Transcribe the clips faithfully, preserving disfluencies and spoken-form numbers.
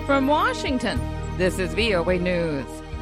From Washington, this is V O A News.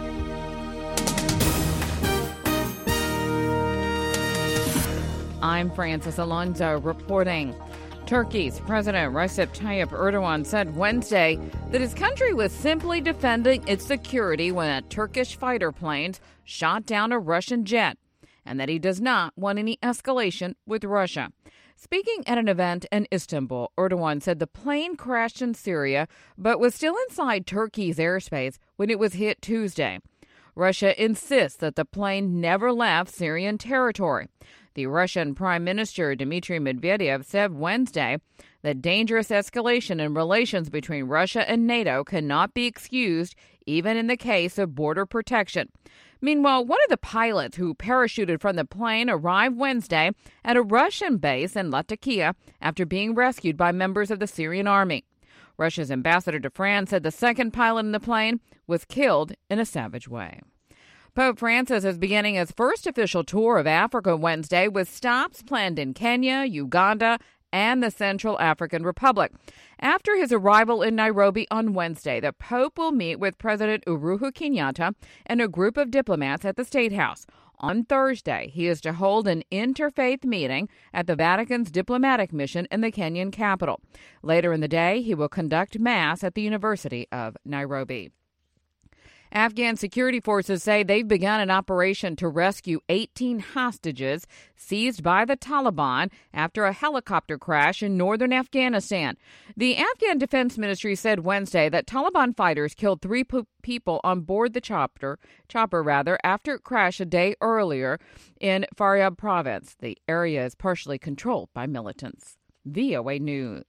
I'm Francis Alonso reporting. Turkey's President Recep Tayyip Erdogan said Wednesday that his country was simply defending its security when a Turkish fighter plane shot down a Russian jet, and that he does not want any escalation with Russia. Speaking at an event in Istanbul, Erdogan said the plane crashed in Syria but was still inside Turkey's airspace when it was hit Tuesday. Russia insists that the plane never left Syrian territory. The Russian Prime Minister Dmitry Medvedev said Wednesday that dangerous escalation in relations between Russia and NATO cannot be excused, even in the case of border protection. Meanwhile, one of the pilots who parachuted from the plane arrived Wednesday at a Russian base in Latakia after being rescued by members of the Syrian army. Russia's ambassador to France said the second pilot in the plane was killed in a savage way. Pope Francis is beginning his first official tour of Africa Wednesday with stops planned in Kenya, Uganda, and the Central African Republic. After his arrival in Nairobi on Wednesday, the Pope will meet with President Uhuru Kenyatta and a group of diplomats at the State House. On Thursday, he is to hold an interfaith meeting at the Vatican's diplomatic mission in the Kenyan capital. Later in the day, he will conduct Mass at the University of Nairobi. Afghan security forces say they've begun an operation to rescue eighteen hostages seized by the Taliban after a helicopter crash in northern Afghanistan. The Afghan Defense Ministry said Wednesday that Taliban fighters killed three po- people on board the chopper, chopper rather, after it crashed a day earlier in Faryab province. The area is partially controlled by militants. V O A News.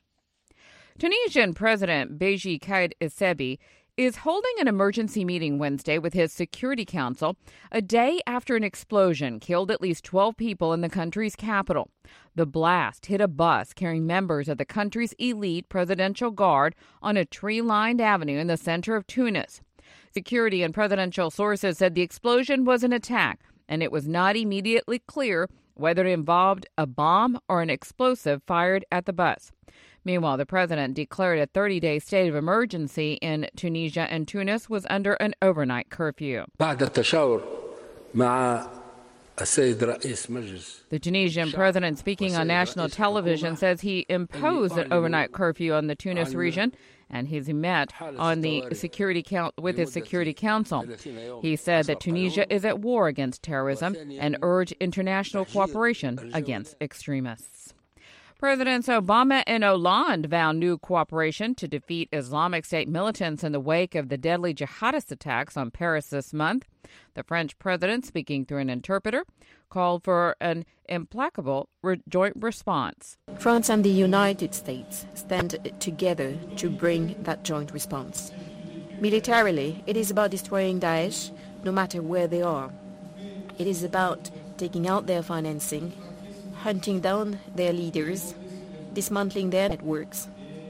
Tunisian President Beji Caid Essebsi is holding an emergency meeting Wednesday with his Security Council a day after an explosion killed at least twelve people in the country's capital. The blast hit a bus carrying members of the country's elite presidential guard on a tree-lined avenue in the center of Tunis. Security and presidential sources said the explosion was an attack, and it was not immediately clear whether it involved a bomb or an explosive fired at the bus. Meanwhile, the president declared a thirty-day state of emergency in Tunisia, and Tunis was under an overnight curfew. The Tunisian president, speaking on national television, says he imposed an overnight curfew on the Tunis region, and he's met on the security count with his Security Council. He said that Tunisia is at war against terrorism and urged international cooperation against extremists. Presidents Obama and Hollande vowed new cooperation to defeat Islamic State militants in the wake of the deadly jihadist attacks on Paris this month. The French president, speaking through an interpreter, called for an implacable re- joint response. France and the United States stand together to bring that joint response. Militarily, it is about destroying Daesh, no matter where they are. It is about taking out their financing, hunting down their leaders, dismantling their networks,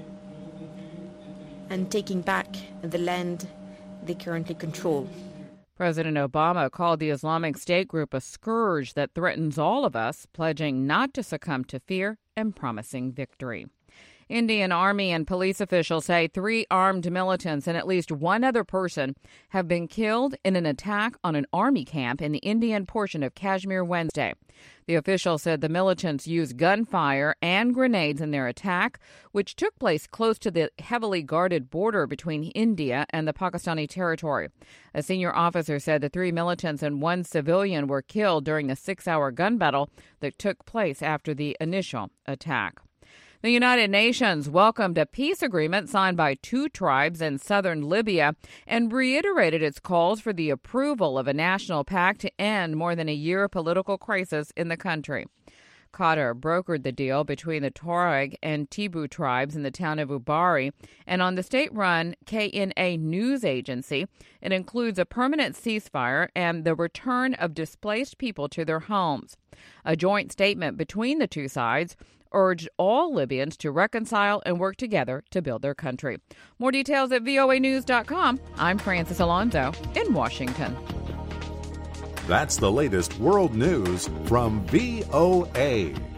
and taking back the land they currently control. President Obama called the Islamic State group a scourge that threatens all of us, pledging not to succumb to fear and promising victory. Indian Army and police officials say three armed militants and at least one other person have been killed in an attack on an army camp in the Indian portion of Kashmir Wednesday. The official said the militants used gunfire and grenades in their attack, which took place close to the heavily guarded border between India and the Pakistani territory. A senior officer said the three militants and one civilian were killed during a six-hour gun battle that took place after the initial attack. The United Nations welcomed a peace agreement signed by two tribes in southern Libya and reiterated its calls for the approval of a national pact to end more than a year of political crisis in the country. Qatar brokered the deal between the Tuareg and Tibu tribes in the town of Ubari, and on the state-run K N A news agency, it includes a permanent ceasefire and the return of displaced people to their homes. A joint statement between the two sides urged all Libyans to reconcile and work together to build their country. More details at V O A news dot com. I'm Francis Alonso in Washington. That's the latest world news from V O A.